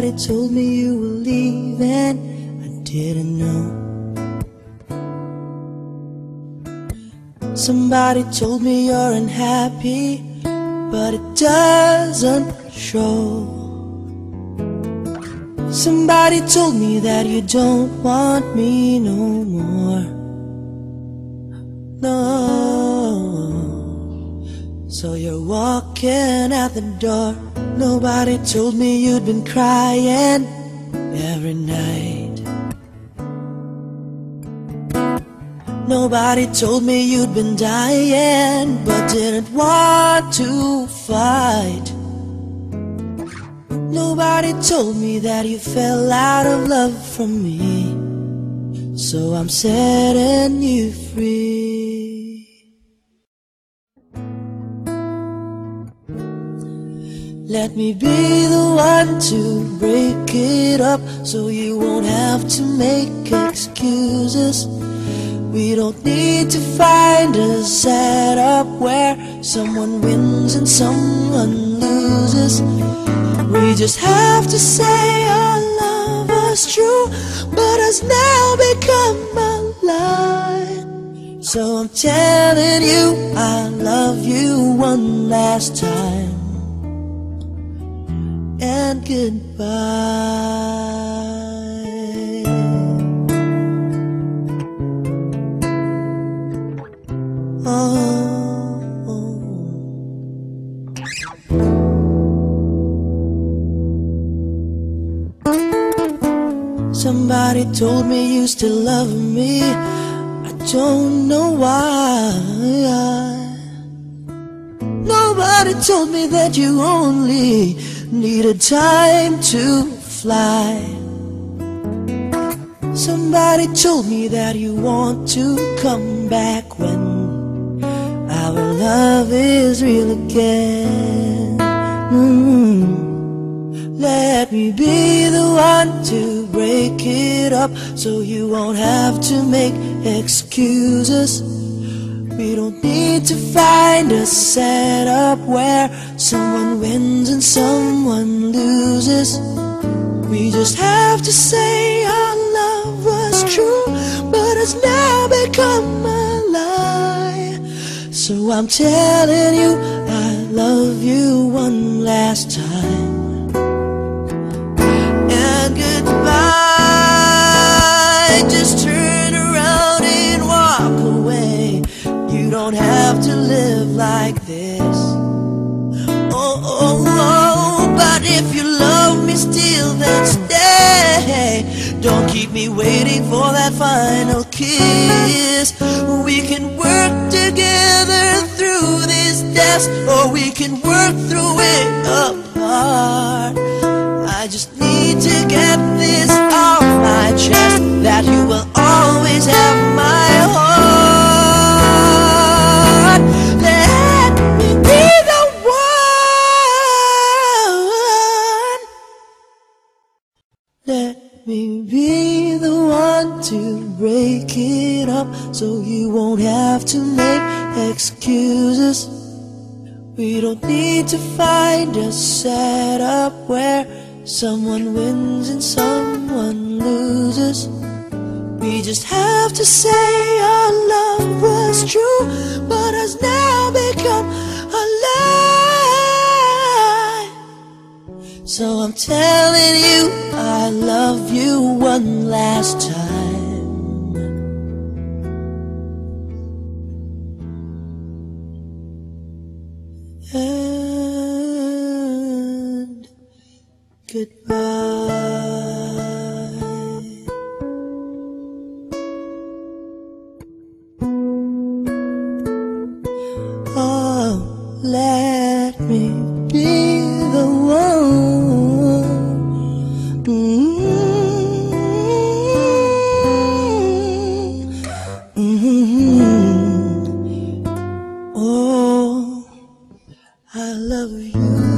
Somebody told me you were leaving, I didn't know. Somebody told me you're unhappy, but it doesn't show. Somebody told me that you don't want me no more. No. So you're walking out the door. Nobody told me you'd been crying every night. Nobody told me you'd been dying, but didn't want to fight. Nobody told me that you fell out of love from me. So I'm setting you free. Let me be the one to break it up, so you won't have to make excuses. We don't need to find a setup where someone wins and someone loses. We just have to say our love was true, but has now become a lie. So I'm telling you I love you one last time, and goodbye. Somebody told me you still love me. I don't know why. Nobody told me that you only needed time to fly. Somebody told me that you want to come back when our love is real again. Let me be the one to break it up, so you won't have to make excuses. We don't need to find a setup where someone wins and someone loses. We just have to say our love was true, but has now become a lie. So I'm telling you I love you one last time, and goodbye. Just turn around and walk away. You don't have to live like this. Oh, oh, oh. But if you love me still, then stay. Don't keep me waiting for that final kiss. We can work together through this test, or we can work through it apart. I just need to get this off my chest, that you will always have my heart. Let me be the one. Let me be the one to break it up, so you won't have to make excuses. We don't need to find a setup where someone wins and someone loses. We just have to say our love was true, but has now become a lie. So I'm telling you I love you one last time, and goodbye. Oh, let me be the one. Oh, I love you.